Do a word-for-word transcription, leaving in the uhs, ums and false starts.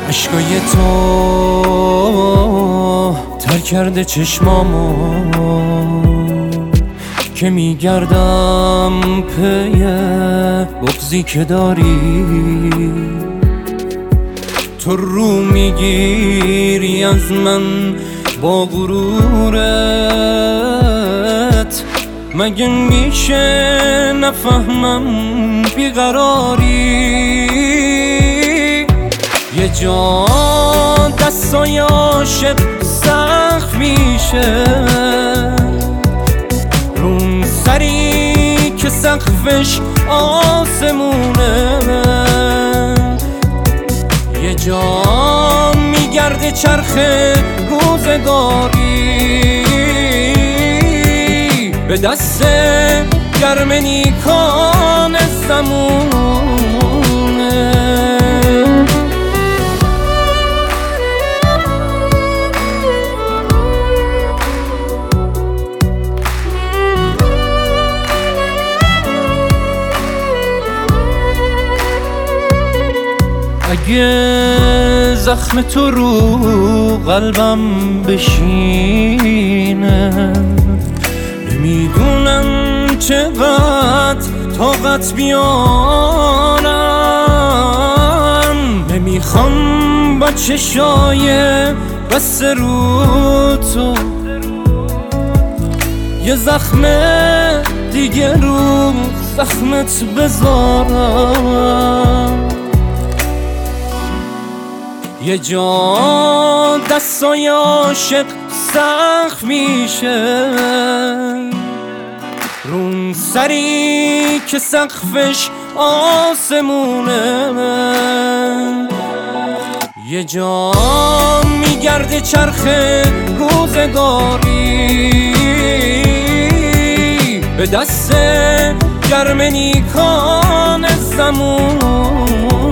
عشقای تو تر کرده چشمامو که میگردم پی بغضی که داری. تو رو میگیری از من با غرورت، مگه میشه نفهمم بیقراری؟ یه جا دستای عاشق سخت میشه رون سری که سقفش آسمونه. یه جا میگرده چرخ روزگاری به دست گرم نیکان زمونه. اگه زخم تو رو قلبم بشینه، نمیدونم چقدر طاقت بیارم. نمیخوام با چشای بسته رو تو یه زخم دیگه رو زخمت بذارم. یه جا دستای عاشق سخت میشه رون سری که سقفش آسمونه. یه جا میگرده چرخ روزگاری به دست گرم نیکان زمون.